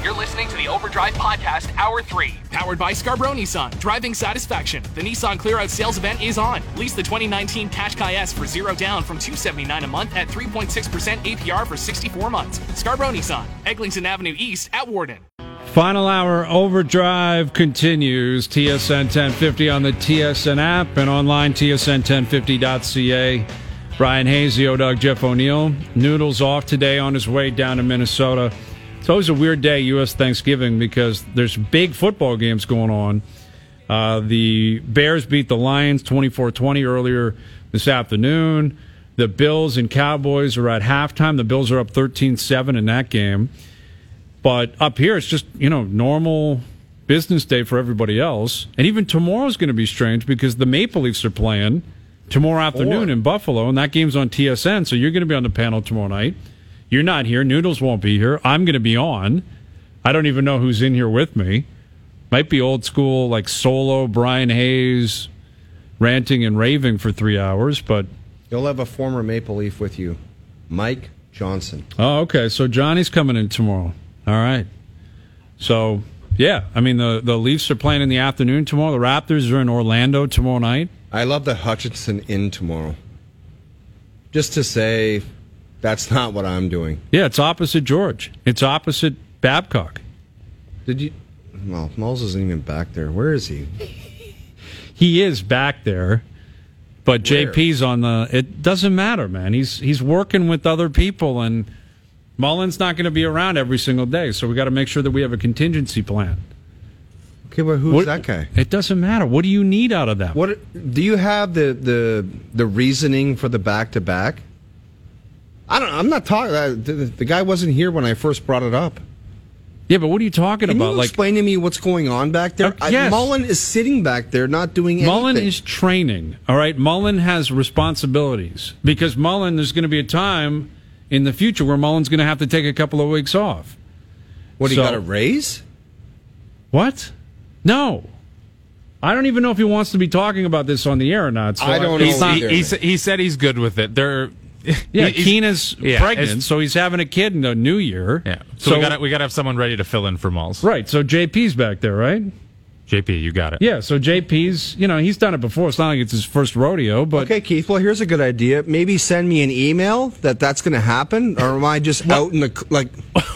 You're listening to the Overdrive Podcast, Hour 3. Powered by Scarborough Nissan. Driving satisfaction. The Nissan Clear Out sales event is on. Lease the 2019 Qashqai S for $0 down from $279 a month at 3.6% APR for 64 months. Scarborough Nissan. Eglinton Avenue East at Warden. Final hour Overdrive continues. TSN 1050 on the TSN app and online tsn1050.ca. Brian Hayes, the O-Dog, Jeff O'Neill. Noodles off today on his way down to Minnesota. It's always a weird day, U.S. Thanksgiving, because there's big football games going on. The Bears beat the Lions 24-20 earlier this afternoon. The Bills and Cowboys are at halftime. The Bills are up 13-7 in that game. But up here, it's just, normal business day for everybody else. And even tomorrow's going to be strange because the Maple Leafs are playing tomorrow afternoon in Buffalo, and that game's on TSN, so you're going to be on the panel tomorrow night. You're not here. Noodles won't be here. I'm going to be on. I don't even know who's in here with me. Might be old school, like solo Brian Hayes ranting and raving for 3 hours, but... You'll have a former Maple Leaf with you, Mike Johnson. Oh, okay. So Johnny's coming in tomorrow. All right. So, yeah. I mean, the Leafs are playing in the afternoon tomorrow. The Raptors are in Orlando tomorrow night. I love the Hutchinson in tomorrow. Just to say... That's not what I'm doing. Yeah, it's opposite George. It's opposite Babcock. Well, Moles isn't even back there. Where is he? He is back there, but JP's on the... It doesn't matter, man. He's working with other people, and Mullen's not going to be around every single day, so we got to make sure that we have a contingency plan. Okay, but who's that guy? It doesn't matter. What do you need out of that? What do you have the reasoning for the back-to-back? I'm not talking. The guy wasn't here when I first brought it up. Yeah, but what are you talking about? Can you explain to me what's going on back there? Yes. Mullen is sitting back there, not doing anything. Mullen is training. All right, Mullen has responsibilities because there's going to be a time in the future where Mullen's going to have to take a couple of weeks off. What, he got a raise? What? No. I don't even know if he wants to be talking about this on the air or not. So I don't know. He said he's good with it. Yeah, Keena's pregnant, so he's having a kid in the new year. Yeah, so we got to have someone ready to fill in for Mulls. Right, so JP's back there, right? JP, you got it. Yeah, so JP's, he's done it before. It's not like it's his first rodeo, but... Okay, Keith, well, here's a good idea. Maybe send me an email that's going to happen, or am I just out in the... like?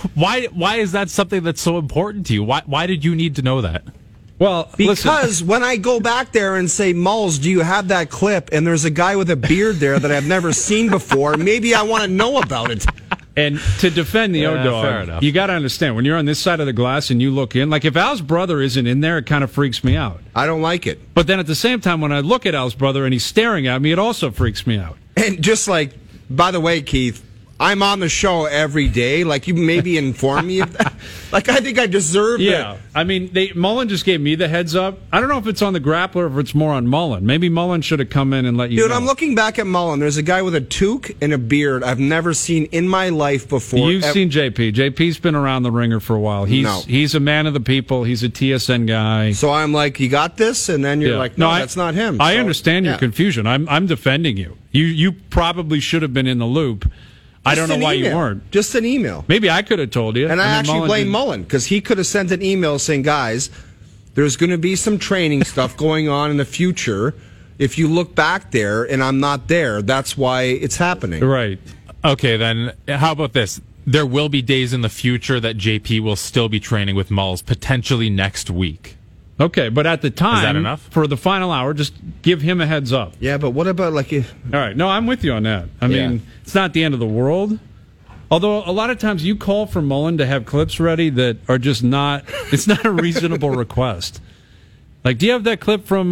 Why is that something that's so important to you? Why did you need to know that? Well, because when I go back there and say, Mulls, do you have that clip? And there's a guy with a beard there that I've never seen before. Maybe I want to know about it. And to defend the O-Dog, you got to understand, when you're on this side of the glass and you look in, like if Al's brother isn't in there, it kind of freaks me out. I don't like it. But then at the same time, when I look at Al's brother and he's staring at me, it also freaks me out. And just like, by the way, Keith, I'm on the show every day. Like, you maybe inform me of that. Like, I think I deserve it. Yeah. I mean, Mullen just gave me the heads up. I don't know if it's on the Grappler or if it's more on Mullen. Maybe Mullen should have come in and let you know. Dude, I'm looking back at Mullen. There's a guy with a toque and a beard I've never seen in my life before. You've seen JP. JP's been around the ringer for a while. He's a man of the people. He's a TSN guy. So I'm like, you got this? And then you're like, no, that's not him. I understand your confusion. I'm defending you. You probably should have been in the loop. I don't know why you weren't. Just an email. Maybe I could have told you. And I actually blame Mullen, because he could have sent an email saying, guys, there's going to be some training stuff going on in the future. If you look back there and I'm not there, that's why it's happening. Right. Okay, then how about this? There will be days in the future that JP will still be training with Mulls, potentially next week. Okay, but at the time, is that enough? For the final hour, just give him a heads up. Yeah, but what about All right, no, I'm with you on that. I mean, it's not the end of the world. Although a lot of times you call for Mullen to have clips ready that are just not, it's not a reasonable request. Like, do you have that clip from,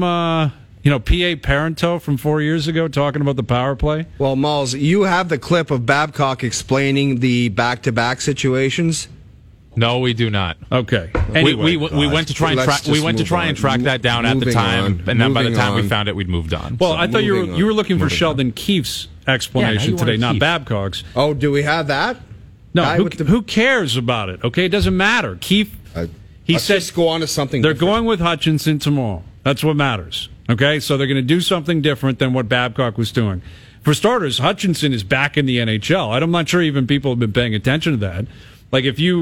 P.A. Parento from 4 years ago talking about the power play? Well, Mulls, you have the clip of Babcock explaining the back-to-back situations? No, we do not. Okay. Anyway, we went to try and track that down at the time, and then by the time we found it, we'd moved on. Well, I thought you were looking for Sheldon Keefe's explanation today, not Babcock's. Oh, do we have that? No, who cares about it? Okay, it doesn't matter. Keefe, he said, just go on to something. They're going with Hutchinson tomorrow. That's what matters. Okay, so they're going to do something different than what Babcock was doing. For starters, Hutchinson is back in the NHL. I'm not sure even people have been paying attention to that. Like, if you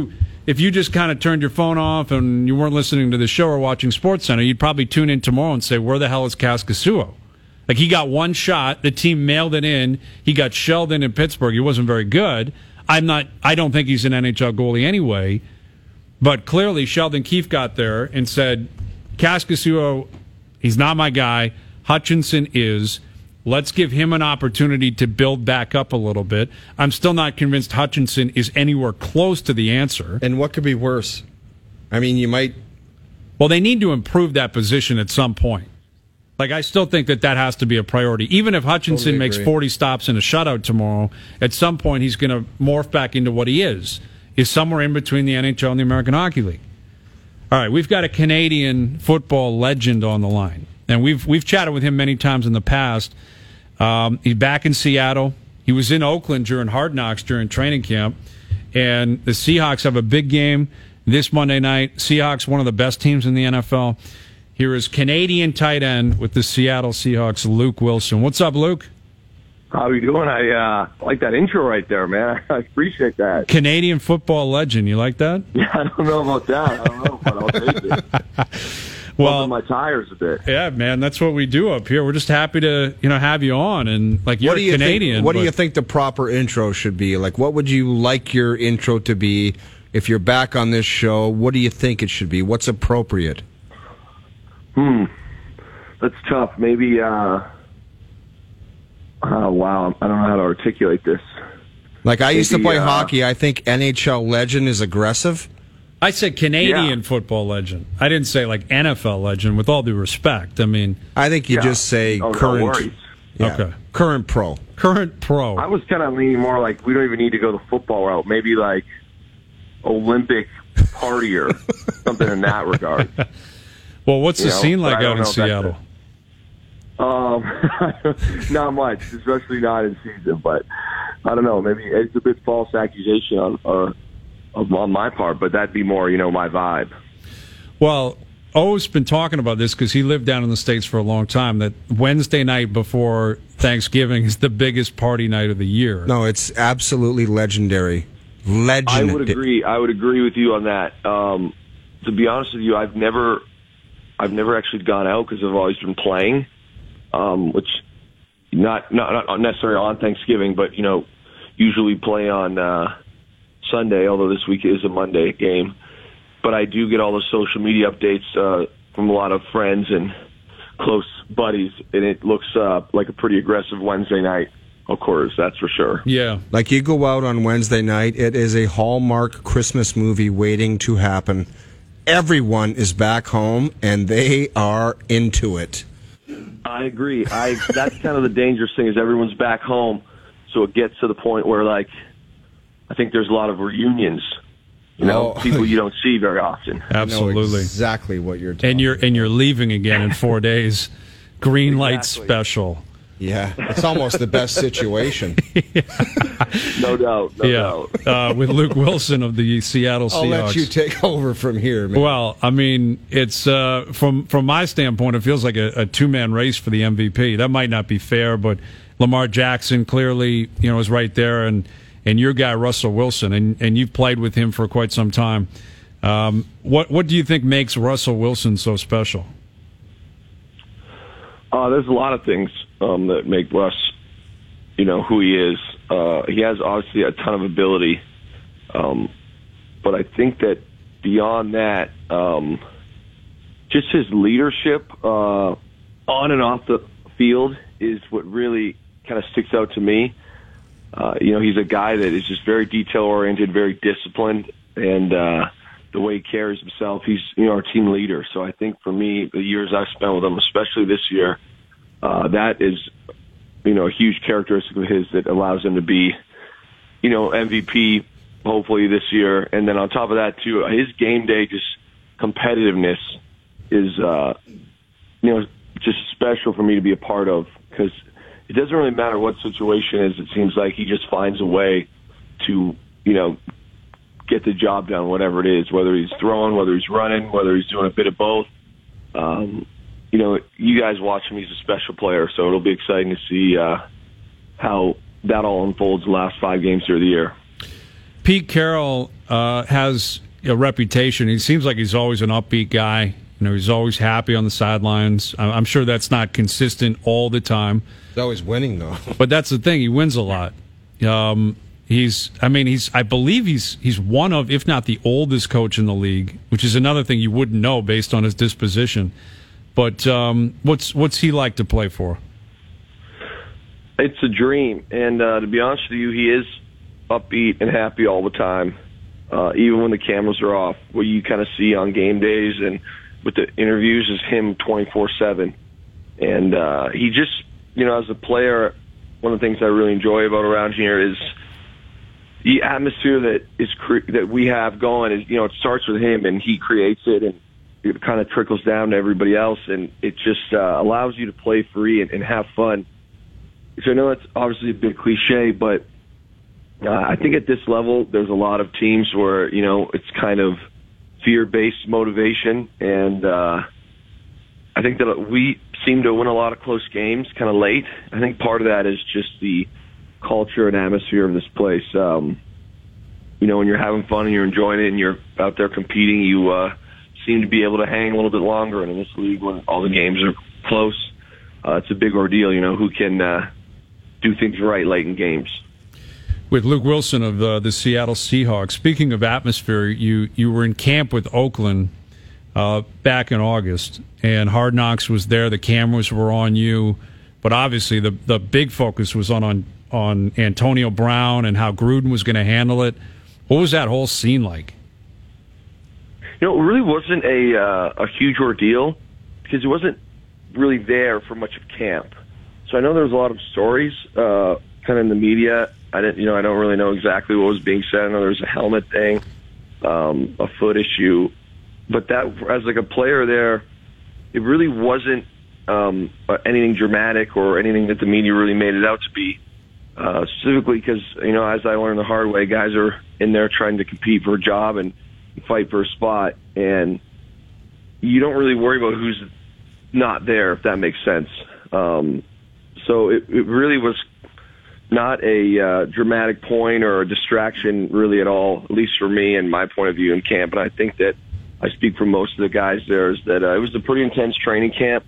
if you just kind of turned your phone off and you weren't listening to the show or watching SportsCenter, you'd probably tune in tomorrow and say, where the hell is Kaskisuo? Like, he got one shot. The team mailed it in. He got shelled in Pittsburgh. He wasn't very good. I don't think he's an NHL goalie anyway. But clearly, Sheldon Keefe got there and said, Kaskisuo, he's not my guy. Hutchinson is. Let's give him an opportunity to build back up a little bit. I'm still not convinced Hutchinson is anywhere close to the answer. And what could be worse? I mean, you might... Well, they need to improve that position at some point. Like, I still think that has to be a priority. Even if Hutchinson Totally makes agree. 40 stops and a shutout tomorrow, at some point he's going to morph back into what he is somewhere in between the NHL and the American Hockey League. All right, we've got a Canadian football legend on the line, and we've chatted with him many times in the past. He's back in Seattle. He was in Oakland during Hard Knocks during training camp, and the Seahawks have a big game this Monday night. Seahawks, one of the best teams in the NFL. Here is Canadian tight end with the Seattle Seahawks, Luke Wilson. What's up, Luke? How are you doing? I like that intro right there, man. I appreciate that. Canadian football legend. You like that? Yeah, I don't know about that. I don't know, but I'll take it. Well, Bumping my tires a bit. Yeah, man, that's what we do up here. We're just happy to, have you on, and like, you're Canadian. What do you think the proper intro should be? Like, what would you like your intro to be if you're back on this show? What do you think it should be? What's appropriate? That's tough. Maybe, oh, wow, I don't know how to articulate this. Like, I used to play hockey. I think NHL legend is aggressive. I said Canadian football legend. I didn't say, like, NFL legend, with all due respect. I mean... I think you just say no current... worries. Yeah, okay. Current pro. Current pro. I was kind of leaning more like, we don't even need to go the football route. Maybe, like, Olympic partier, something in that regard. Well, what's the scene like out in Seattle? Not much, especially not in season. But I don't know. Maybe it's a bit false accusation on my part, but that'd be more, my vibe. Well, O's been talking about this because he lived down in the States for a long time, that Wednesday night before Thanksgiving is the biggest party night of the year. No, it's absolutely legendary. I would agree. I would agree with you on that. To be honest with you, I've never actually gone out because I've always been playing, which not necessarily on Thanksgiving, but usually play on Sunday. Although this week is a Monday game, but I do get all the social media updates from a lot of friends and close buddies, and it looks like a pretty aggressive Wednesday night. Of course, that's for sure. Yeah. Like, you go out on Wednesday night, it is a Hallmark Christmas movie waiting to happen. Everyone is back home, and they are into it. I agree. That's kind of the dangerous thing, is everyone's back home, so it gets to the point where, like, I think there's a lot of reunions. People you don't see very often. Absolutely. I know exactly what you're talking And you're leaving again in 4 days. Green light special. Yeah, it's almost the best situation. No doubt. No doubt. With Luke Wilson of the Seattle Seahawks. I'll let you take over from here, man. Well, I mean, it's from my standpoint, it feels like a two-man race for the MVP. That might not be fair, but Lamar Jackson clearly, is right there, and your guy Russell Wilson, and you've played with him for quite some time. What do you think makes Russell Wilson so special? There's a lot of things that make Russ, who he is. He has obviously a ton of ability, but I think that beyond that, just his leadership on and off the field is what really kind of sticks out to me. He's a guy that is just very detail-oriented, very disciplined, and the way he carries himself, he's our team leader. So I think for me, the years I've spent with him, especially this year, that is a huge characteristic of his that allows him to be MVP hopefully this year. And then on top of that too, his game day just competitiveness is just special for me to be a part of, because it doesn't really matter what situation it is. It seems like he just finds a way to get the job done, whatever it is, whether he's throwing, whether he's running, whether he's doing a bit of both. You guys watch him. He's a special player, so it'll be exciting to see how that all unfolds the last 5 games through the year. Pete Carroll has a reputation. He seems like he's always an upbeat guy. He's always happy on the sidelines. I'm sure that's not consistent all the time. He's always winning, though. But that's the thing. He wins a lot. I believe he's one of, if not the oldest coach in the league, which is another thing you wouldn't know based on his disposition. But what's he like to play for? It's a dream, and to be honest with you, he is upbeat and happy all the time, even when the cameras are off. What you kind of see on game days and with the interviews is him 24/7, and he just, as a player, one of the things I really enjoy about around here is the atmosphere that we have going. Is it starts with him, and he creates it, and it kind of trickles down to everybody else, and it just allows you to play free and have fun. So I know it's obviously a bit cliche, but I think at this level, there's a lot of teams where, it's kind of fear-based motivation, and I think that we seem to win a lot of close games kind of late. I think part of that is just the culture and atmosphere of this place. When you're having fun and you're enjoying it and you're out there competing, you seem to be able to hang a little bit longer. And in this league, when all the games are close, it's a big ordeal, who can do things right late in games. With Luke Wilson of the Seattle Seahawks, speaking of atmosphere, you were in camp with Oakland back in August, and Hard Knocks was there. The cameras were on you, but obviously the big focus was on Antonio Brown and how Gruden was going to handle it. What was that whole scene like? It really wasn't a huge ordeal because it wasn't really there for much of camp. So I know there was a lot of stories kind of in the media. I don't really know exactly what was being said. I know there was a helmet thing, a foot issue, but that, as like a player there, it really wasn't anything dramatic or anything that the media really made it out to be. Specifically because, as I learned the hard way, guys are in there trying to compete for a job and fight for a spot, and you don't really worry about who's not there, if that makes sense. So it really was not a dramatic point or a distraction really at all, at least for me and my point of view in camp. And I think that I speak for most of the guys there, is that it was a pretty intense training camp.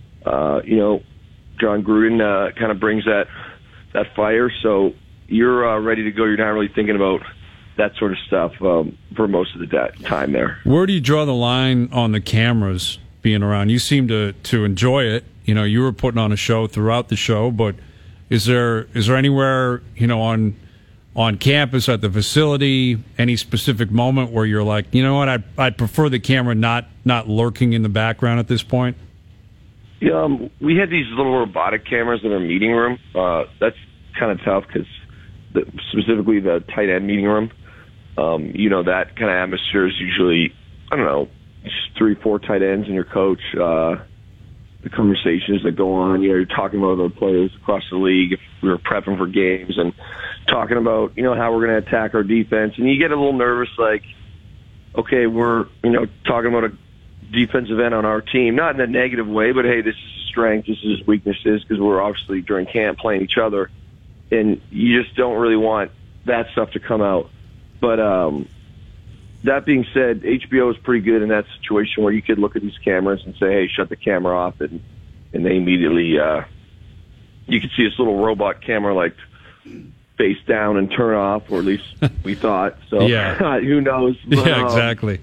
John Gruden kind of brings that fire, so you're ready to go. You're not really thinking about that sort of stuff for most of the time there. Where do you draw the line on the cameras being around? You seem to enjoy it. You were putting on a show throughout the show, but is there anywhere, on campus at the facility, any specific moment where you're like, you know what, I'd prefer the camera not lurking in the background at this point? Yeah, we had these little robotic cameras in our meeting room. That's kind of tough because specifically the tight end meeting room, that kind of atmosphere is usually, just 3-4 tight ends and your coach. The conversations that go on, you're talking about other players across the league if we were prepping for games and talking about, how we're going to attack our defense. And you get a little nervous, like, okay, we're, talking about a defensive end on our team, not in a negative way, but hey, this is his strength, this is his weaknesses, because we're obviously during camp playing each other, and you just don't really want that stuff to come out. But that being said, HBO is pretty good in that situation where you could look at these cameras and say, hey, shut the camera off, and they immediately, you could see this little robot camera like face down and turn off, or at least we thought. So yeah. Who knows? But, yeah, exactly.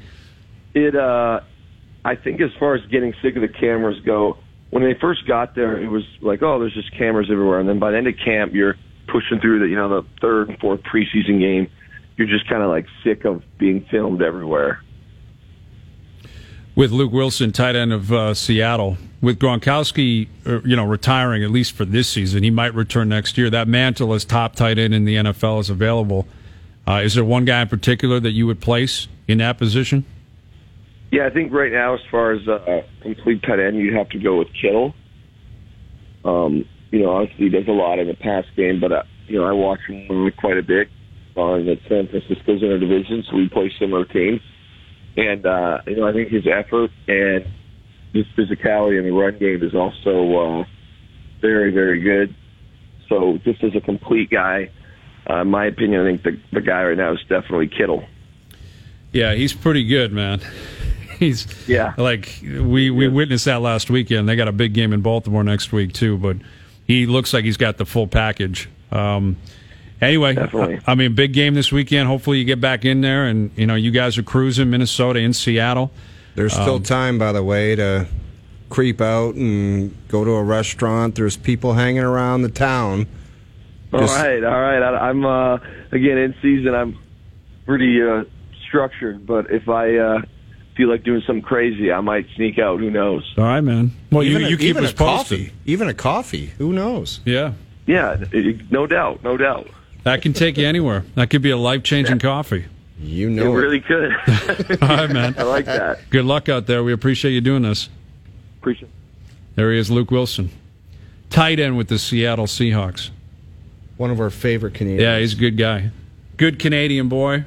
I think as far as getting sick of the cameras go, when they first got there, it was like, oh, there's just cameras everywhere. And then by the end of camp, you're pushing through the third and fourth preseason game. You're just kind of like sick of being filmed everywhere. With Luke Wilson, tight end of Seattle, with Gronkowski, retiring at least for this season, he might return next year. That mantle as top tight end in the NFL is available. Is there one guy in particular that you would place in that position? Yeah, I think right now, as far as complete tight end, you'd have to go with Kittle. Obviously he does a lot in the pass game, but I watch him quite a bit on the San Francisco's in our division, so we play similar teams. And I think his effort and his physicality in the run game is also very, very good. So just as a complete guy, in my opinion, I think the guy right now is definitely Kittle. Yeah, he's pretty good, man. He's like we witnessed that last weekend. They got a big game in Baltimore next week too, but he looks like he's got the full package. Anyway, definitely. I mean, big game this weekend. Hopefully, you get back in there, and you guys are cruising Minnesota in Seattle. There's still time, by the way, to creep out and go to a restaurant. There's people hanging around the town. All right. I'm again in season. I'm pretty structured, but if I feel like doing something crazy, I might sneak out. Who knows? All right, man. Well, you keep even us posted. Coffee. Even a coffee. Who knows? Yeah. Yeah, no doubt. That can take you anywhere. That could be a life-changing coffee. You know it really could. All right, man. I like that. Good luck out there. We appreciate you doing this. Appreciate it. There he is, Luke Wilson. Tight end with the Seattle Seahawks. One of our favorite Canadians. Yeah, he's a good guy. Good Canadian boy.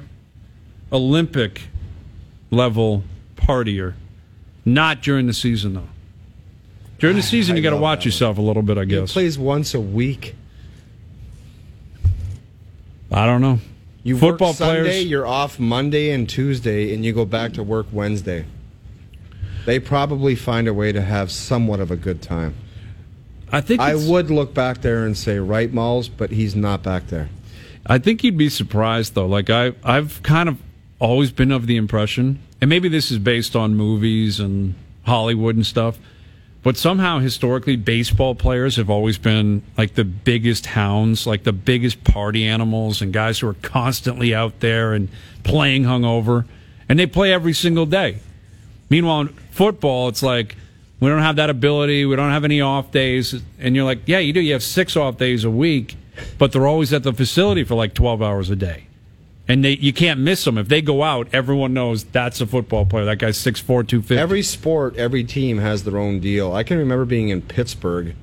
Olympic-level partier. Not during the season, though. During the season, you got to watch yourself a little bit, I guess. He plays once a week. I don't know. You Football work Sunday, players, you're off Monday and Tuesday, and you go back to work Wednesday. They probably find a way to have somewhat of a good time. I would look back there and say, right, Malls, but he's not back there. I think you'd be surprised, though. Like, I've kind of always been of the impression, and maybe this is based on movies and Hollywood and stuff, but somehow, historically, baseball players have always been like the biggest hounds, like the biggest party animals, and guys who are constantly out there and playing hungover, and they play every single day. Meanwhile, in football, it's like we don't have that ability. We don't have any off days, and you're like, yeah, you do. You have 6 off days a week, but they're always at the facility for like 12 hours a day. And you can't miss them. If they go out, everyone knows that's a football player. That guy's 6'4", 250. Every sport, every team has their own deal. I can remember being in Pittsburgh,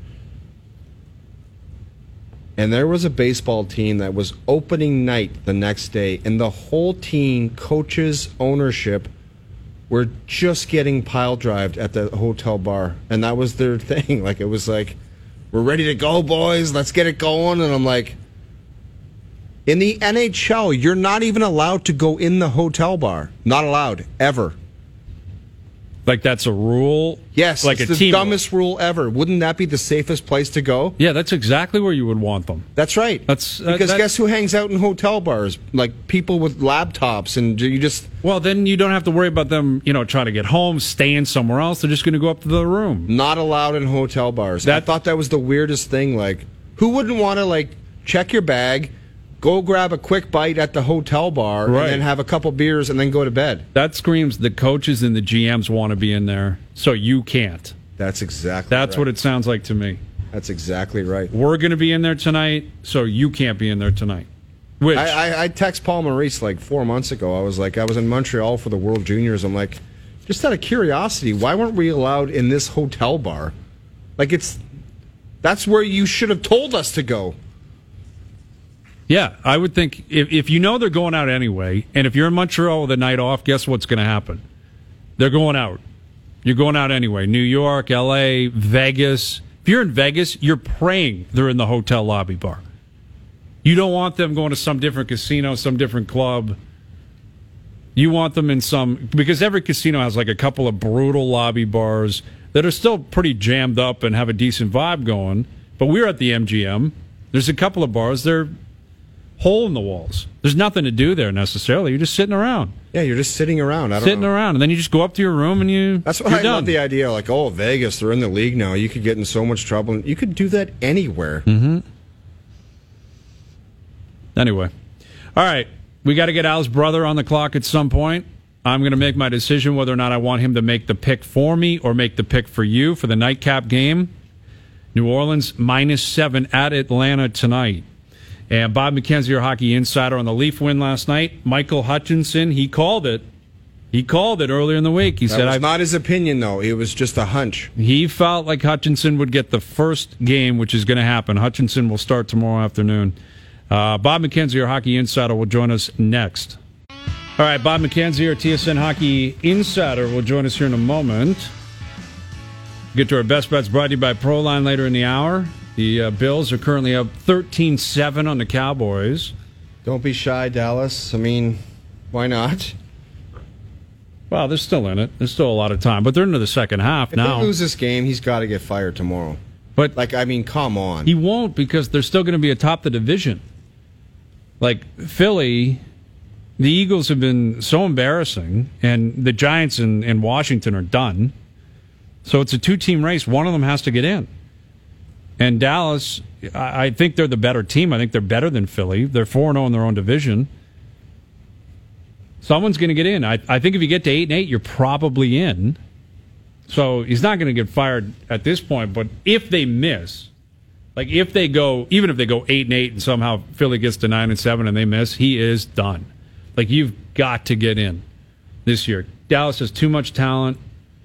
and there was a baseball team that was opening night the next day, and the whole team, coaches, ownership, were just getting pile drived at the hotel bar. And that was their thing. Like, it was like, we're ready to go, boys. Let's get it going. And I'm like, in the NHL, you're not even allowed to go in the hotel bar. Not allowed, ever. Like that's a rule? Yes, like it's a the team dumbest rule ever. Wouldn't that be the safest place to go? Yeah, that's exactly where you would want them. That's right. Because guess who hangs out in hotel bars? Like people with laptops, and you just... Well, then you don't have to worry about them, trying to get home, staying somewhere else. They're just going to go up to the room. Not allowed in hotel bars. I thought that was the weirdest thing. Like, who wouldn't want to, check your bag, go grab a quick bite at the hotel bar, right, and then have a couple beers and then go to bed? That screams the coaches and the GMs want to be in there, so you can't. That's exactly right. What it sounds like to me. That's exactly right. We're going to be in there tonight, so you can't be in there tonight. Which I text Paul Maurice 4 months ago. I was in Montreal for the World Juniors. I'm like, just out of curiosity, why weren't we allowed in this hotel bar? That's where you should have told us to go. Yeah, I would think if you know they're going out anyway, and if you're in Montreal with a night off, guess what's going to happen? They're going out. You're going out anyway. New York, L.A., Vegas. If you're in Vegas, you're praying they're in the hotel lobby bar. You don't want them going to some different casino, some different club. You want them in because every casino has a couple of brutal lobby bars that are still pretty jammed up and have a decent vibe going. But we're at the MGM. There's a couple of bars. They're hole in the walls. There's nothing to do there necessarily. You're just sitting around. Yeah, you're just sitting around. Around, and then you just go up to your room and That's why I love the idea. Vegas, they're in the league now. You could get in so much trouble. You could do that anywhere. Mm-hmm. Anyway, all right, we got to get Al's brother on the clock at some point. I'm going to make my decision whether or not I want him to make the pick for me or make the pick for you for the nightcap game. New Orleans -7 at Atlanta tonight. And Bob McKenzie, our hockey insider, on the Leaf win last night. Michael Hutchinson, he called it. He called it earlier in the week. He said, was not his opinion, though. It was just a hunch. He felt like Hutchinson would get the first game, which is going to happen. Hutchinson will start tomorrow afternoon. Bob McKenzie, our hockey insider, will join us next. All right, Bob McKenzie, our TSN hockey insider, will join us here in a moment. Get to our best bets brought to you by Proline later in the hour. The Bills are currently up 13-7 on the Cowboys. Don't be shy, Dallas. I mean, why not? Well, they're still in it. There's still a lot of time, but they're into the second half now. If they lose this game, he's got to get fired tomorrow. But come on. He won't, because they're still going to be atop the division. Like Philly, the Eagles have been so embarrassing, and the Giants and Washington are done. So it's a two-team race. One of them has to get in. And Dallas, I think they're the better team. I think they're better than Philly. They're 4-0 in their own division. Someone's going to get in. I think if you get to 8-8, you're probably in. So he's not going to get fired at this point. But if they miss, like if they go, even if they go 8-8 and somehow Philly gets to 9-7 and they miss, he is done. Like, you've got to get in this year. Dallas has too much talent,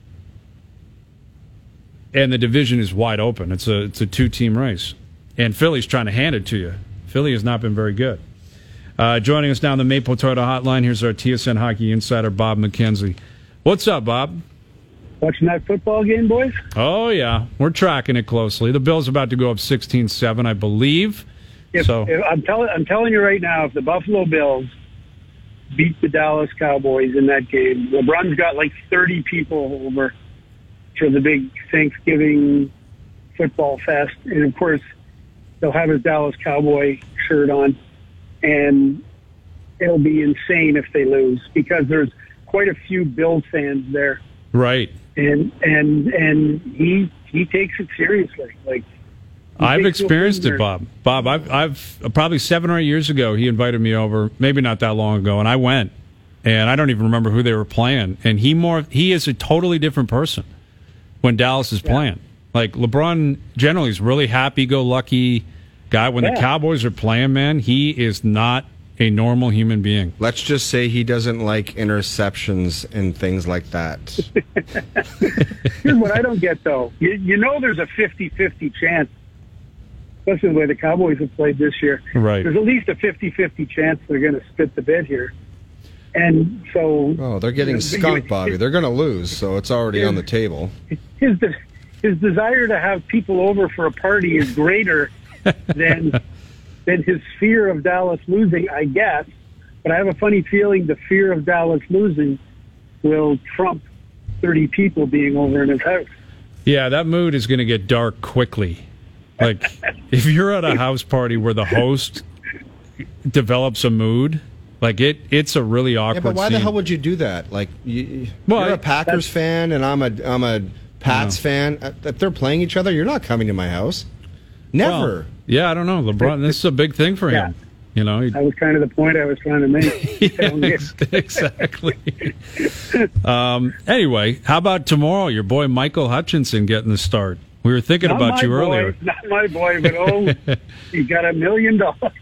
and the division is wide open. It's a two-team race, and Philly's trying to hand it to you. Philly has not been very good. Joining us now on the Maple Toyota Hotline, here's our TSN hockey insider, Bob McKenzie. What's up, Bob? Watching that football game, boys? Oh, yeah. We're tracking it closely. The Bills about to go up 16-7, I believe. If I'm telling you right now, if the Buffalo Bills beat the Dallas Cowboys in that game, LeBron's got like 30 people over for the big Thanksgiving football fest. And, of course, they'll have his Dallas Cowboy shirt on. And it'll be insane if they lose, because there's quite a few Bills fans there. Right. And he takes it seriously. Like, I've experienced it, Bob. Bob, I've probably 7 or 8 years ago, he invited me over, maybe not that long ago, and I went. And I don't even remember who they were playing. And he is a totally different person when Dallas is playing. Like, LeBron generally is really happy-go-lucky guy. When the Cowboys are playing, man, he is not a normal human being. Let's just say he doesn't like interceptions and things like that. Here's what I don't get, though. You know there's a 50-50 chance, especially the way the Cowboys have played this year. Right. There's at least a 50-50 chance they're going to spit the bit here. And so... Oh, they're getting skunked, Bobby. They're going to lose, so it's already on the table. His desire to have people over for a party is greater than his fear of Dallas losing, I guess. But I have a funny feeling the fear of Dallas losing will trump 30 people being over in his house. Yeah, that mood is going to get dark quickly. Like, if you're at a house party where the host develops a mood, like it's a really awkward Yeah, but why scene. the hell would you do that? Like, you're a Packers fan and I'm a Pats fan. If they're playing each other, you're not coming to my house. Never. Well, yeah, I don't know. LeBron, this is a big thing for him. You know, that was kind of the point I was trying to make. Exactly. Anyway, how about tomorrow? Your boy Michael Hutchinson getting the start. We were thinking about you earlier. Not my boy, but he got $1 million.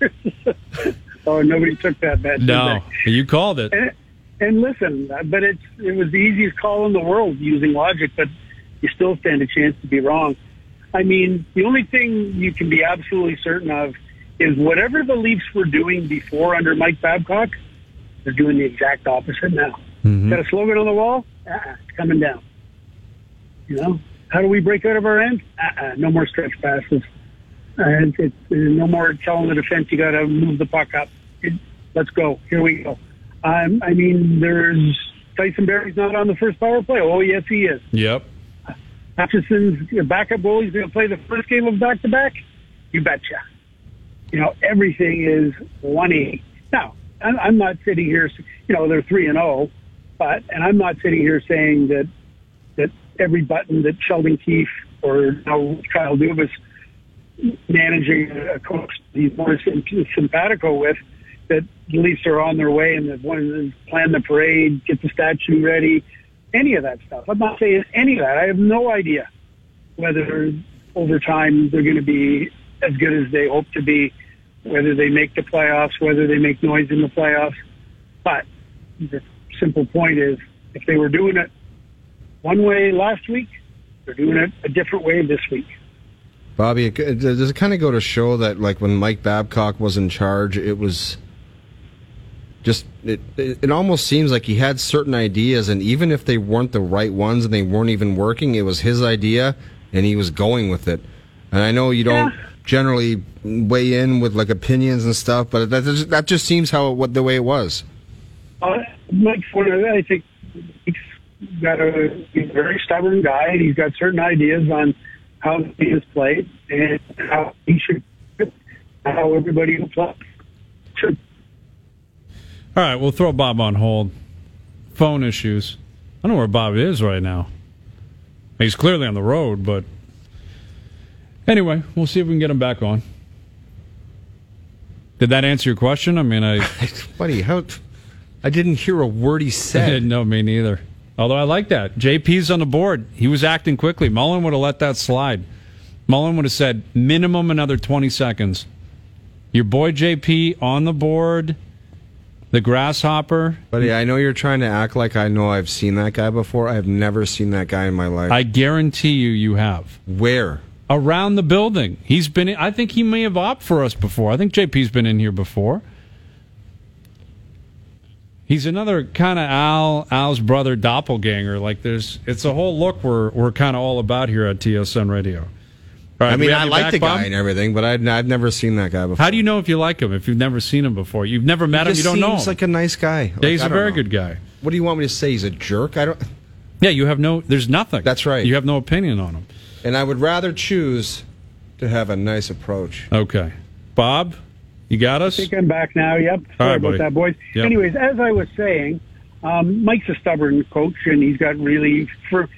Oh, nobody took that bet. No, you called it. And listen, but it was the easiest call in the world using logic, but you still stand a chance to be wrong. I mean, the only thing you can be absolutely certain of is whatever the Leafs were doing before under Mike Babcock, they're doing the exact opposite now. Mm-hmm. Got a slogan on the wall? It's coming down. You know, how do we break out of our end? No more stretch passes. It's no more telling the defense you got to move the puck up. Let's go. Here we go. I mean, there's Tyson Berry's not on the first power play. Oh, yes, he is. Yep. Hutchinson's backup goalie's going to play the first game of back-to-back? You betcha. You know, everything is 180. Now, I'm not sitting here, you know, they're 3-0, and I'm not sitting here saying that every button that Sheldon Keefe or now Kyle Dubas managing a coach he's more simpatico with, that the Leafs are on their way and they've planned the parade, get the statue ready, any of that stuff. I'm not saying any of that. I have no idea whether over time they're going to be as good as they hope to be, whether they make the playoffs, whether they make noise in the playoffs. But the simple point is, if they were doing it one way last week, they're doing it a different way this week. Bobby, does it kind of go to show that, like, when Mike Babcock was in charge, it was just, it almost seems like he had certain ideas, and even if they weren't the right ones and they weren't even working, it was his idea, and he was going with it. And I know you don't generally weigh in with, like, opinions and stuff, but that just seems the way it was. Mike, I think he's a very stubborn guy, and he's got certain ideas on how he is played and how he should, how everybody will play should. All right, we'll throw Bob on hold. Phone issues. I don't know where Bob is right now. He's clearly on the road, but anyway, we'll see if we can get him back on. Did that answer your question? I mean, buddy, I didn't hear a word he said. No, me neither. Although I like that. JP's on the board. He was acting quickly. Mullen would have let that slide. Mullen would have said minimum another 20 seconds. Your boy JP on the board. The grasshopper. Buddy, I know you're trying to act like I know I've seen that guy before. I've never seen that guy in my life. I guarantee you have. Where? Around the building. He's been in, I think he may have opted for us before. I think JP's been in here before. He's another kind of Al's brother doppelganger. Like it's a whole look we're kind of all about here at TSN Radio. Right, I mean, I like the guy and everything, but I've never seen that guy before. How do you know if you like him if you've never seen him before? You've never met him, you don't know him. He's like a nice guy. Yeah, he's a very good guy. What do you want me to say? He's a jerk? I don't. Yeah, you have there's nothing. That's right. You have no opinion on him. And I would rather choose to have a nice approach. Okay. Bob, you got us? I think I'm back now. Yep. Sorry about that, boys. Yep. Anyways, as I was saying, Mike's a stubborn coach, and he's got really,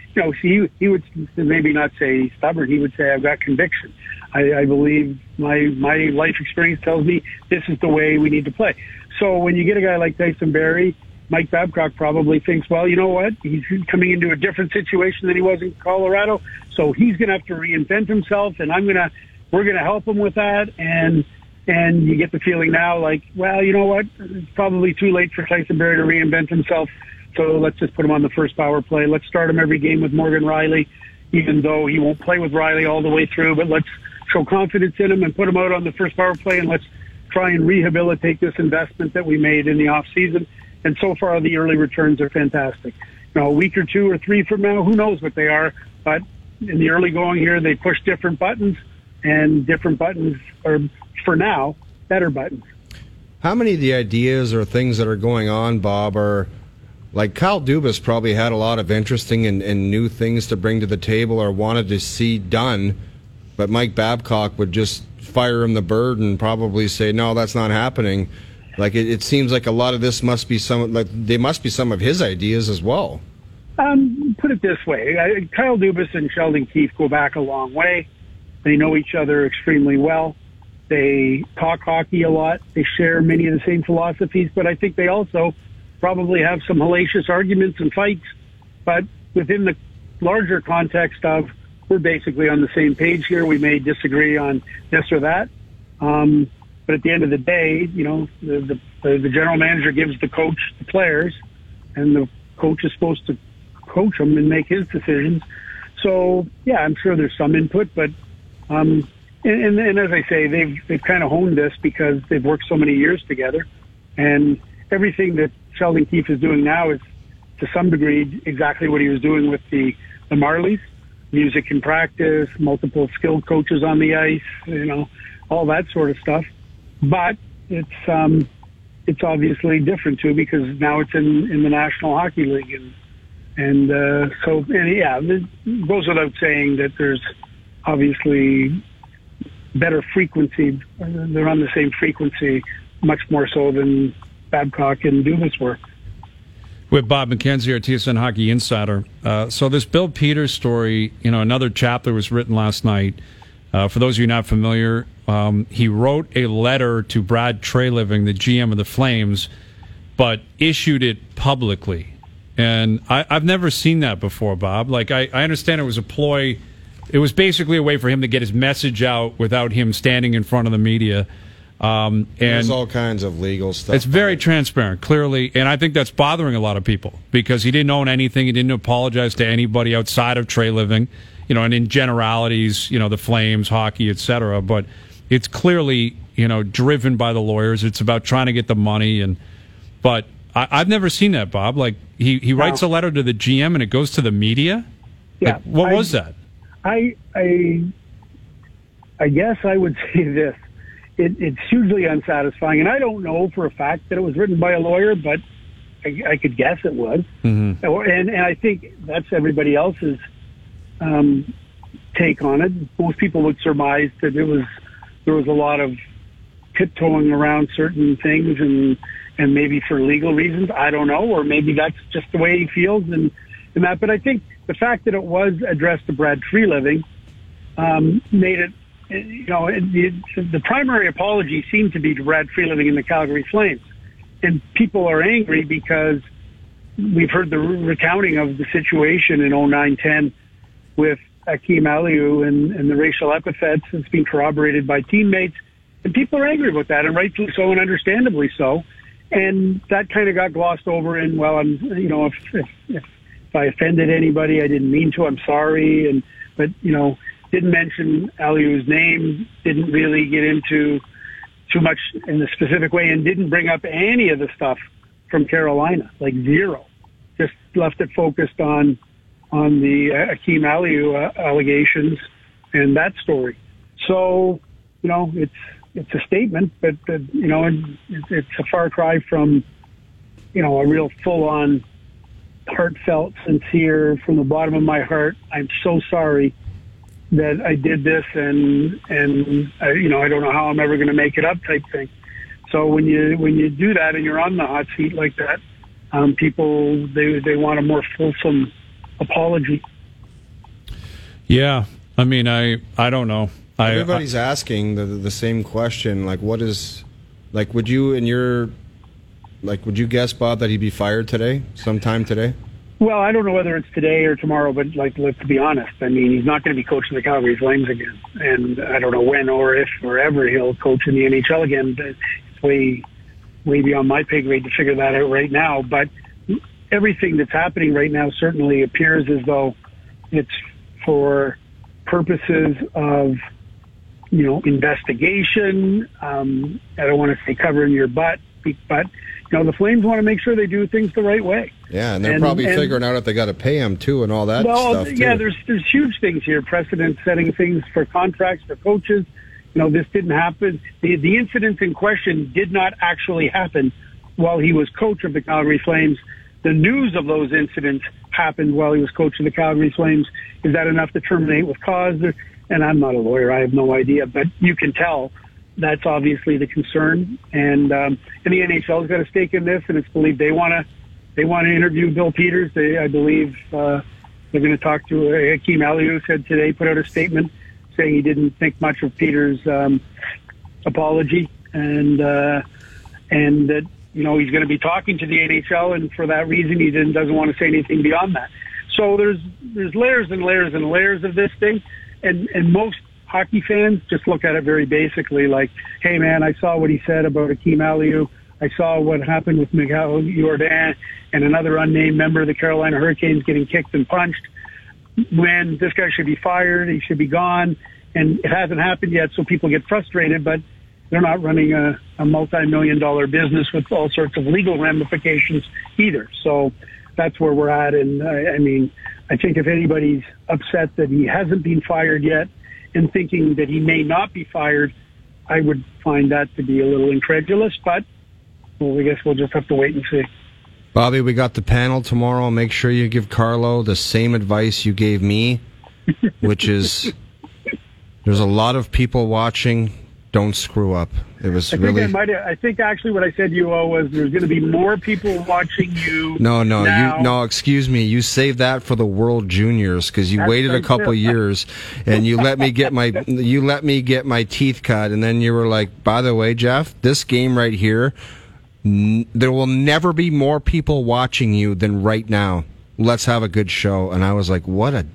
he would maybe not say stubborn. He would say, I've got conviction. I believe my life experience tells me this is the way we need to play. So when you get a guy like Tyson Barrie, Mike Babcock probably thinks, well, you know what? He's coming into a different situation than he was in Colorado, so he's going to have to reinvent himself, and we're going to help him with that. And you get the feeling now, like, well, you know what? It's probably too late for Tyson Barrie to reinvent himself, so let's just put him on the first power play. Let's start him every game with Morgan Riley, even though he won't play with Riley all the way through, but let's show confidence in him and put him out on the first power play, and let's try and rehabilitate this investment that we made in the off season. And so far, the early returns are fantastic. A week or 2 or 3 from now, who knows what they are, but in the early going here, they push different buttons, and different buttons are, for now, better buttons. How many of the ideas or things that are going on, Bob, are like Kyle Dubas probably had a lot of interesting and new things to bring to the table or wanted to see done, but Mike Babcock would just fire him the bird and probably say, no, that's not happening. Like it seems like a lot of this must be some of his ideas as well. Put it this way: Kyle Dubas and Sheldon Keefe go back a long way. They know each other extremely well. They talk hockey a lot. They share many of the same philosophies, but I think they also probably have some hellacious arguments and fights. But within the larger context of we're basically on the same page here. We may disagree on this or that. But at the end of the day, the general manager gives the coach the players, and the coach is supposed to coach them and make his decisions. So, yeah, I'm sure there's some input, but and as I say, they've kind of honed this because they've worked so many years together, and everything that Sheldon Keefe is doing now is to some degree exactly what he was doing with the Marlies. Music in practice, multiple skilled coaches on the ice, all that sort of stuff. But it's obviously different too because now it's in the National Hockey League, and it goes without saying that there's obviously better frequency. They're on the same frequency, much more so than Babcock and Dubas were. With Bob McKenzie, our TSN Hockey Insider. So this Bill Peters story, another chapter was written last night. For those of you not familiar, he wrote a letter to Brad Treliving, the GM of the Flames, but issued it publicly. And I've never seen that before, Bob. Like, I understand it was a ploy. It was basically a way for him to get his message out without him standing in front of the media. And there's all kinds of legal stuff. It's very transparent, clearly, and I think that's bothering a lot of people because he didn't own anything. He didn't apologize to anybody outside of Treliving, and in generalities, the Flames, hockey, etc. But it's clearly, driven by the lawyers. It's about trying to get the money, but I've never seen that, Bob. Like he writes a letter to the GM and it goes to the media. Yeah, like, what was that? I guess I would say this. It's hugely unsatisfying, and I don't know for a fact that it was written by a lawyer, but I could guess it was. Mm-hmm. And I think that's everybody else's take on it. Most people would surmise that there was a lot of tiptoeing around certain things and maybe for legal reasons, I don't know, or maybe that's just the way he feels and that. But I think the fact that it was addressed to Brad Freeliving made it, the primary apology seemed to be to Brad Freeliving and the Calgary Flames. And people are angry because we've heard the recounting of the situation in 09-10 with Akim Aliu and the racial epithets. It's been corroborated by teammates. And people are angry about that, and rightfully so and understandably so. And that kind of got glossed over in, well, if I offended anybody, I didn't mean to, I'm sorry. But didn't mention Aliu's name, didn't really get into too much in the specific way, and didn't bring up any of the stuff from Carolina, like zero. Just left it focused on the Akim Aliu allegations and that story. So, it's a statement, but it's a far cry from, a real full-on, heartfelt, sincere, from the bottom of my heart, I'm so sorry that I did this, and I don't know how I'm ever going to make it up type thing. So when you do that and you're on the hot seat like that, people they want a more fulsome apology. Yeah, I mean, I don't know. Everybody's asking the same question. Like, what is, like, would you guess, Bob, that he'd be fired today, sometime today? Well, I don't know whether it's today or tomorrow, but let's be honest. I mean, he's not going to be coaching the Calgary Flames again, and I don't know when or if or ever he'll coach in the NHL again. It's way beyond my pay grade to figure that out right now. But everything that's happening right now certainly appears as though it's for purposes of investigation. I don't want to say covering your butt, but the Flames want to make sure they do things the right way. Yeah, and they're probably figuring out if they got to pay him too, and all that stuff too. Yeah, there's huge things here, precedent-setting things for contracts for coaches. This didn't happen. The incident in question did not actually happen while he was coach of the Calgary Flames. The news of those incidents happened while he was coach of the Calgary Flames. Is that enough to terminate with cause? And I'm not a lawyer, I have no idea, but you can tell that's obviously the concern. And the NHL's got a stake in this, and it's believed they want to interview Bill Peters. I believe they're going to talk to Akim Aliu. Said today, put out a statement saying he didn't think much of Peters' apology, and that he's going to be talking to the NHL, and for that reason he doesn't want to say anything beyond that. So there's layers and layers and layers of this thing, and most hockey fans just look at it very basically, like, hey man, I saw what he said about Akim Aliu. I saw what happened with Miguel Jordan and another unnamed member of the Carolina Hurricanes getting kicked and punched. When this guy should be fired, he should be gone, and it hasn't happened yet, so people get frustrated, but they're not running a multi-million-dollar business with all sorts of legal ramifications either. So that's where we're at, and I think if anybody's upset that he hasn't been fired yet and thinking that he may not be fired, I would find that to be a little incredulous, but I guess we'll just have to wait and see. Bobby, we got the panel tomorrow. Make sure you give Carlo the same advice you gave me, which is there's a lot of people watching. Don't screw up. It was I think actually what I said to you was there's going to be more people watching you. No, excuse me. You saved that for the World Juniors because you waited a couple years and you let me get my teeth cut, and then you were like, by the way, Jeff, this game right here, there will never be more people watching you than right now. Let's have a good show. And I was like,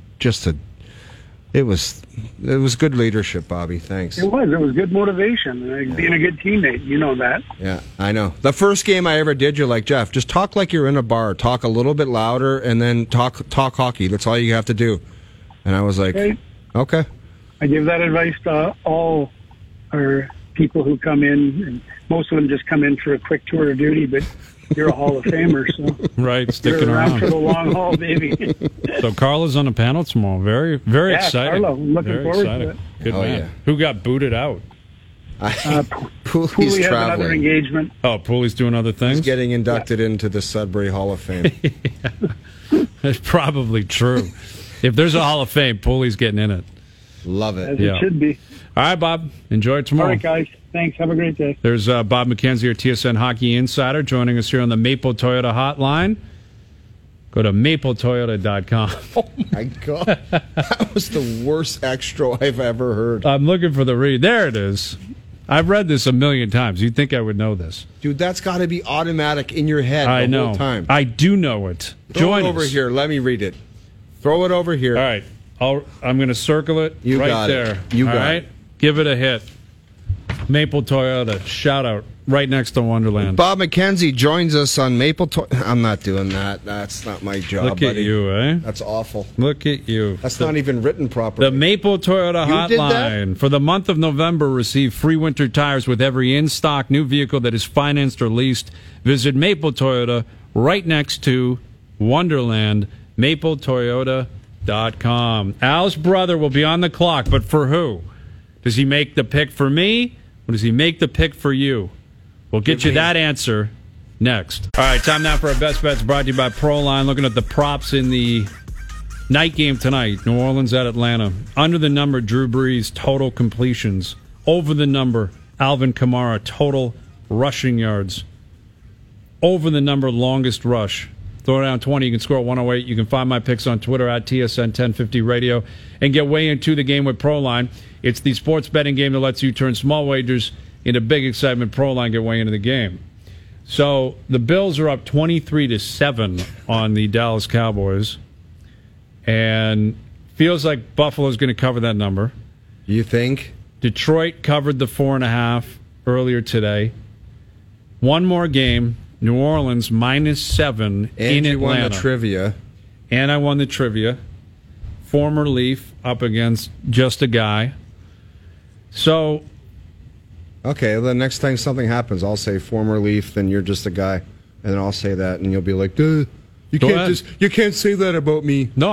it was good leadership, Bobby. Thanks. It was good motivation. Being a good teammate, you know that. Yeah, I know. The first game I ever did, you're like, Jeff, just talk like you're in a bar. Talk a little bit louder, and then talk hockey. That's all you have to do. And I was like, okay. I give that advice to all our people who come in, and most of them just come in for a quick tour of duty, but you're a Hall of Famer, so right, sticking you're around for the long haul, baby. So Carla's on the panel tomorrow. Very, very exciting. Carla, looking very forward exciting. to it. Good man. Yeah. Who got booted out? Pooley's Pooley has another traveling. engagement. Oh, Pooley's doing other things? He's getting inducted into the Sudbury Hall of Fame. That's probably true. If there's a Hall of Fame, Pooley's getting in it. Love it. As Yeah. it should be. All right, Bob. Enjoy it tomorrow. All right, guys. Thanks. Have a great day. There's Bob McKenzie, our TSN Hockey Insider, joining us here on the Maple Toyota Hotline. Go to mapletoyota.com. Oh, my God. That was the worst extra I've ever heard. I'm looking for the read. There it is. I've read this a million times. You'd think I would know this. Dude, that's got to be automatic in your head I the know. whole time. I do know it. Throw Join it over us. here. Let me read it. Throw it over here. All right. I'm going to circle it You right got it. there. You All got right? it. Give it a hit. Maple Toyota. Shout out. Right next to Wonderland. Bob McKenzie joins us on Maple I'm not doing that. That's not my job, Look at buddy. you, eh? That's awful. Look at you. That's not even written properly. The Maple Toyota You did that? Hotline. For the month of November, receive free winter tires with every in-stock new vehicle that is financed or leased. Visit Maple Toyota right next to Wonderland, mapletoyota.com. Al's brother will be on the clock, but for who? Does he make the pick for me, or does he make the pick for you? We'll get you that answer next. All right, time now for our best bets brought to you by Proline. Looking at the props in the night game tonight, New Orleans at Atlanta. Under the number, Drew Brees, total completions. Over the number, Alvin Kamara, total rushing yards. Over the number, longest rush. Throw down 20, you can score 108. You can find my picks on Twitter at TSN1050 Radio and get way into the game with Proline. It's the sports betting game that lets you turn small wagers into big excitement. Proline, get way into the game. So the Bills are up 23-7 on the Dallas Cowboys, and feels like Buffalo's going to cover that number. You think? Detroit covered the 4.5 earlier today. One more game. New Orleans -7 in And you won Atlanta. the trivia. And I won the trivia. Former Leaf up against just a guy. So Okay, the next time something happens, I'll say former Leaf, then you're just a guy. And then I'll say that, and you'll be like, duh, you Go can't ahead. you can't say that about me. no,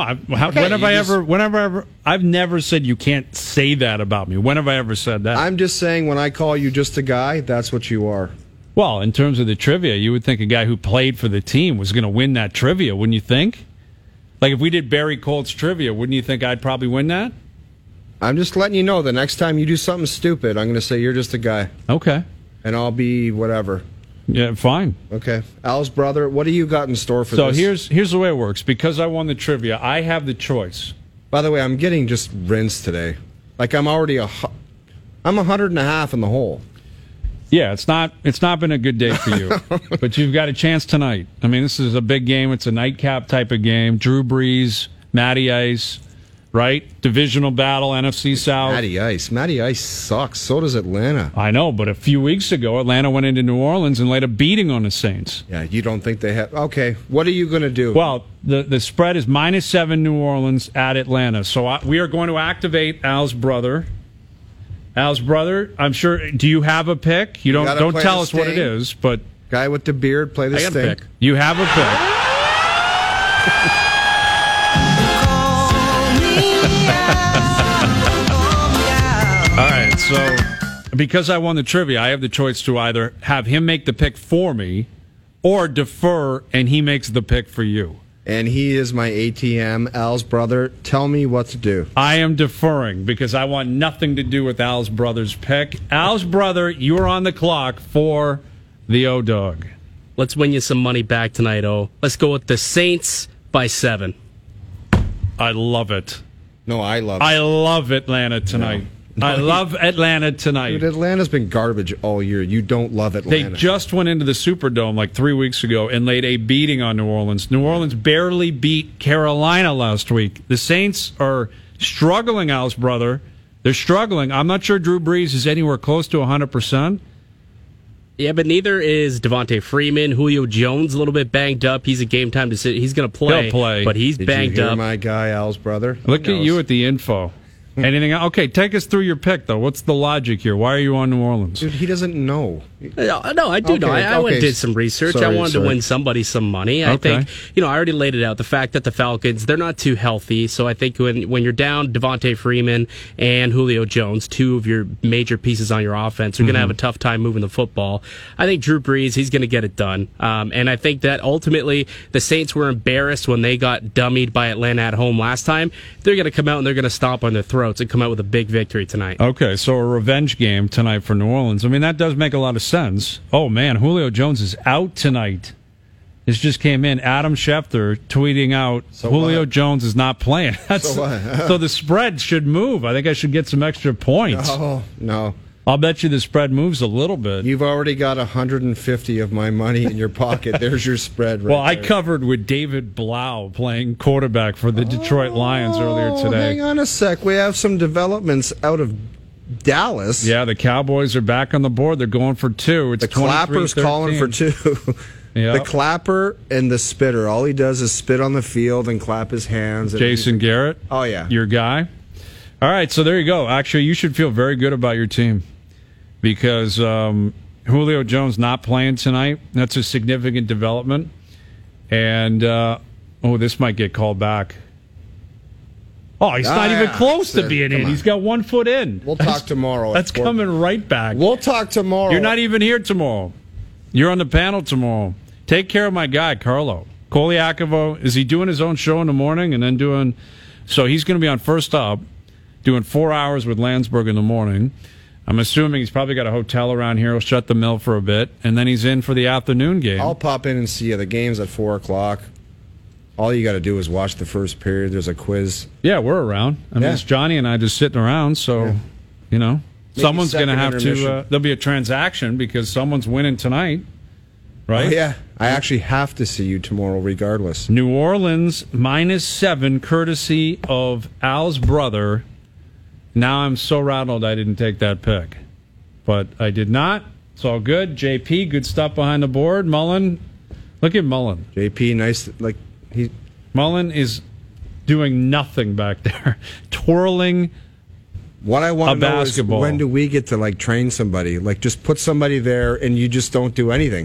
Okay, I've never said you can't say that about me. When have I ever said that? I'm just saying when I call you just a guy, that's what you are. Well, in terms of the trivia, you would think a guy who played for the team was going to win that trivia, wouldn't you think? Like if we did Barry Colt's trivia, wouldn't you think I'd probably win that? I'm just letting you know the next time you do something stupid, I'm going to say you're just a guy. Okay. And I'll be whatever. Yeah, fine. Okay. Al's brother, what do you got in store for So this? here's the way it works. Because I won the trivia, I have the choice. By the way, I'm getting just rinsed today. Like I'm already I'm 100.5 in the hole. Yeah, it's not been a good day for you. But you've got a chance tonight. I mean, this is a big game. It's a nightcap type of game. Drew Brees, Matty Ice, right? Divisional battle, NFC South. Matty Ice sucks. So does Atlanta. I know, but a few weeks ago, Atlanta went into New Orleans and laid a beating on the Saints. Yeah, you don't think they have... Okay, what are you going to do? Well, the spread is -7 New Orleans at Atlanta. So we are going to activate Al's brother. Al's brother, I'm sure... Do you have a pick? You gotta don't play tell the us what it Sting. is, but... Guy with the beard, play the I got a Sting. pick. You have a pick. All right, so because I won the trivia, I have the choice to either have him make the pick for me or defer and he makes the pick for you. And he is my ATM, Al's brother. Tell me what to do. I am deferring because I want nothing to do with Al's brother's pick. Al's brother, you are on the clock for the O-Dog. Let's win you some money back tonight, Let's go with the Saints by 7. I love it. No, I love it. I love Atlanta tonight. No, I love Atlanta tonight. Dude, Atlanta's been garbage all year. You don't love They Atlanta. just went into the Superdome like 3 weeks ago and laid a beating on New Orleans. New Orleans barely beat Carolina last week. The Saints are struggling, Al's brother. They're struggling. I'm not sure Drew Brees is anywhere close to 100%. Yeah, but neither is Devontae Freeman. Julio Jones a little bit banged up. He's a game time decision. He's going to play. He'll play. But he's Did banged you hear up. my guy, Al's brother? Look He at knows. you at the info. Anything else? Okay, take us through your pick, though. What's the logic here? Why are you on New Orleans? Dude, he doesn't know. No, I do know. I went and did some research. I wanted to win somebody some money. I think, I already laid it out. The fact that the Falcons, they're not too healthy. So I think when you're down Devontae Freeman and Julio Jones, two of your major pieces on your offense, you're going to have a tough time moving the football. I think Drew Brees, he's going to get it done. And I think that ultimately the Saints were embarrassed when they got dummied by Atlanta at home last time. They're going to come out and they're going to stomp on their throats and come out with a big victory tonight. Okay, so a revenge game tonight for New Orleans. I mean, that does make a lot of sense. Oh, man, Julio Jones is out tonight. This just came in. Adam Schefter tweeting out, Julio Jones is not playing. So the spread should move. I think I should get some extra points. No. I'll bet you the spread moves a little bit. You've already got 150 of my money in your pocket. There's your spread right I covered with David Blau playing quarterback for the Detroit Lions earlier today. Hang on a sec. We have some developments out of Dallas. Yeah, the Cowboys are back on the board. They're going for 2. It's the Clapper's calling for 2. Yep. The Clapper and the Spitter. All he does is spit on the field and clap his hands. Jason Garrett. Oh, yeah. Your guy. All right, so there you go. Actually, you should feel very good about your team because Julio Jones not playing tonight. That's a significant development. And, this might get called back. Oh, he's not even close to being in. He's got 1 foot in. We'll talk tomorrow. That's coming right back. We'll talk tomorrow. You're not even here tomorrow. You're on the panel tomorrow. Take care of my guy, Carlo. Koliakovo, is he doing his own show in the morning and then doing... So he's going to be on First Up, doing 4 hours with Landsberg in the morning. I'm assuming he's probably got a hotel around here. He'll shut the mill for a bit, and then he's in for the afternoon game. I'll pop in and see you. The game's at 4 o'clock. All you got to do is watch the first period. There's a quiz. Yeah, we're around. I mean, it's Johnny and I just sitting around, so, Maybe someone's going to have to... there'll be a transaction because someone's winning tonight, right? Oh, yeah. I actually have to see you tomorrow regardless. New Orleans -7, courtesy of Al's brother. Now I'm so rattled I didn't take that pick. But I did not. It's all good. JP, good stuff behind the board. Mullen, look at Mullen. JP, nice. Mullen is doing nothing back there. Twirling what I want to know is basketball. When do we get to train somebody? Just put somebody there and you just don't do anything.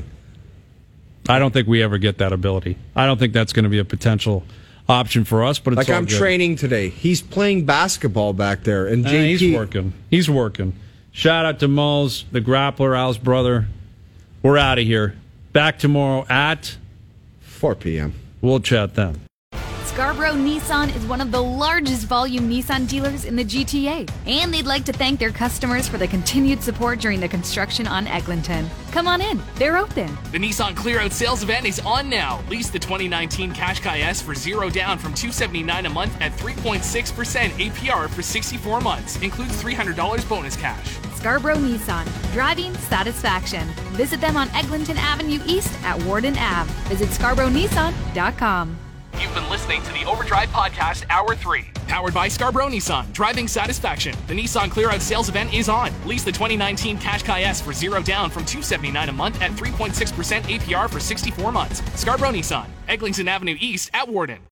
I don't think we ever get that ability. I don't think that's going to be a potential option for us, but it's all I'm good. training today. He's playing basketball back there, and JP... He's working. Shout out to Mulls, the grappler, Al's brother. We're out of here. Back tomorrow at 4 p.m. We'll chat then. Scarborough Nissan is one of the largest volume Nissan dealers in the GTA, and they'd like to thank their customers for the continued support during the construction on Eglinton. Come on in, they're open. The Nissan Clear Out sales event is on now. Lease the 2019 Qashqai S for $0 down from $279 a month at 3.6% APR for 64 months. Includes $300 bonus cash. Scarborough Nissan, driving satisfaction. Visit them on Eglinton Avenue East at Warden Ave. Visit ScarboroughNissan.com. You've been listening to the Overdrive Podcast, Hour 3. Powered by Scarborough Nissan, driving satisfaction. The Nissan Clear Out sales event is on. Lease the 2019 Qashqai S for $0 down from $279 a month at 3.6% APR for 64 months. Scarborough Nissan, Eglinton Avenue East at Warden.